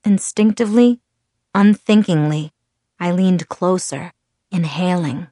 Instinctively, unthinkingly, I leaned closer, inhaling.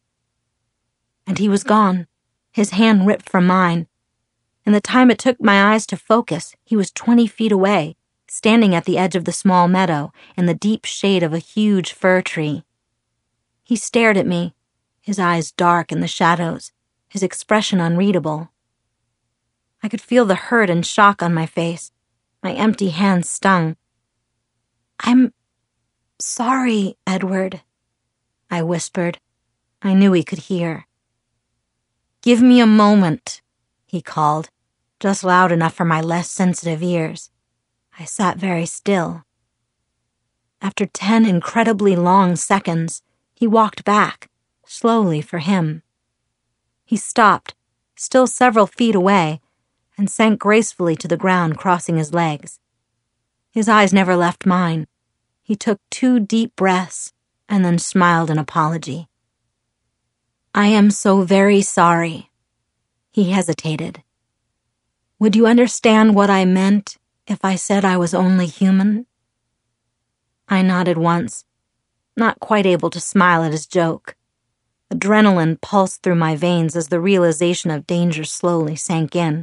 And he was gone, his hand ripped from mine. In the time it took my eyes to focus, he was 20 feet away, standing at the edge of the small meadow in the deep shade of a huge fir tree. He stared at me, his eyes dark in the shadows, his expression unreadable. I could feel the hurt and shock on my face. My empty hands stung. "I'm sorry, Edward," I whispered. I knew he could hear. "Give me a moment," he called, just loud enough for my less sensitive ears. I sat very still. After 10 incredibly long seconds, he walked back, slowly for him. He stopped, still several feet away, and sank gracefully to the ground, crossing his legs. His eyes never left mine. He took 2 deep breaths and then smiled in apology. "I am so very sorry." He hesitated. "Would you understand what I meant if I said I was only human?" I nodded once, not quite able to smile at his joke. Adrenaline pulsed through my veins as the realization of danger slowly sank in.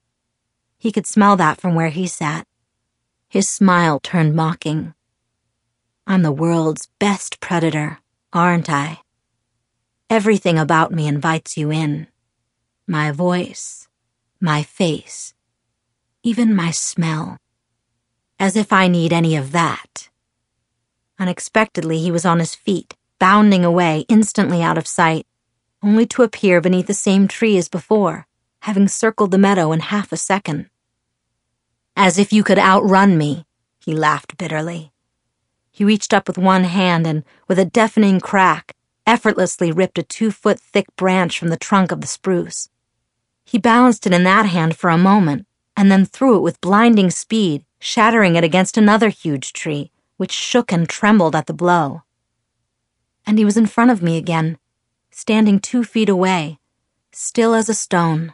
He could smell that from where he sat. His smile turned mocking. "I'm the world's best predator, aren't I? Everything about me invites you in. My voice, my face, even my smell. As if I need any of that." Unexpectedly, he was on his feet, bounding away, instantly out of sight, only to appear beneath the same tree as before, having circled the meadow in half a second. "As if you could outrun me," he laughed bitterly. He reached up with one hand and, with a deafening crack, effortlessly ripped a 2-foot thick branch from the trunk of the spruce. He balanced it in that hand for a moment, and then threw it with blinding speed, shattering it against another huge tree, which shook and trembled at the blow. And he was in front of me again, standing 2 feet away, still as a stone.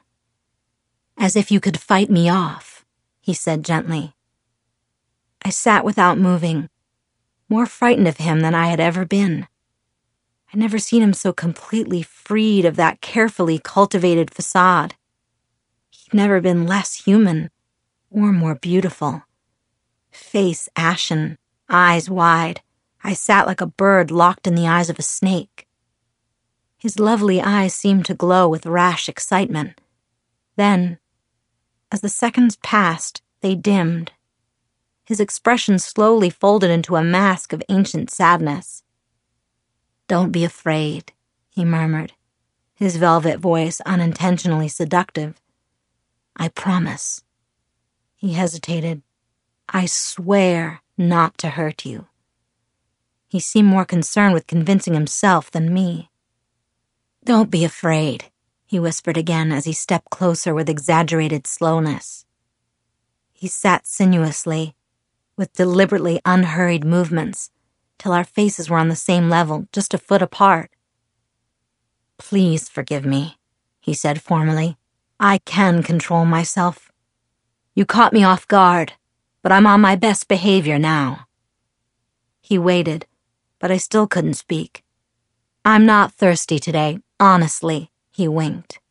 "As if you could fight me off," he said gently. I sat without moving, more frightened of him than I had ever been. I'd never seen him so completely freed of that carefully cultivated facade. He'd never been less human, or more beautiful. Face ashen, eyes wide, I sat like a bird locked in the eyes of a snake. His lovely eyes seemed to glow with rash excitement. Then, as the seconds passed, they dimmed. His expression slowly folded into a mask of ancient sadness. "Don't be afraid," he murmured, his velvet voice unintentionally seductive. "I promise." He hesitated. "I swear not to hurt you." He seemed more concerned with convincing himself than me. "Don't be afraid," he whispered again as he stepped closer with exaggerated slowness. He sat sinuously, with deliberately unhurried movements, till our faces were on the same level, just a foot apart. "Please forgive me," he said formally. "I can control myself. You caught me off guard, but I'm on my best behavior now." He waited, but I still couldn't speak. "I'm not thirsty today, honestly," he winked.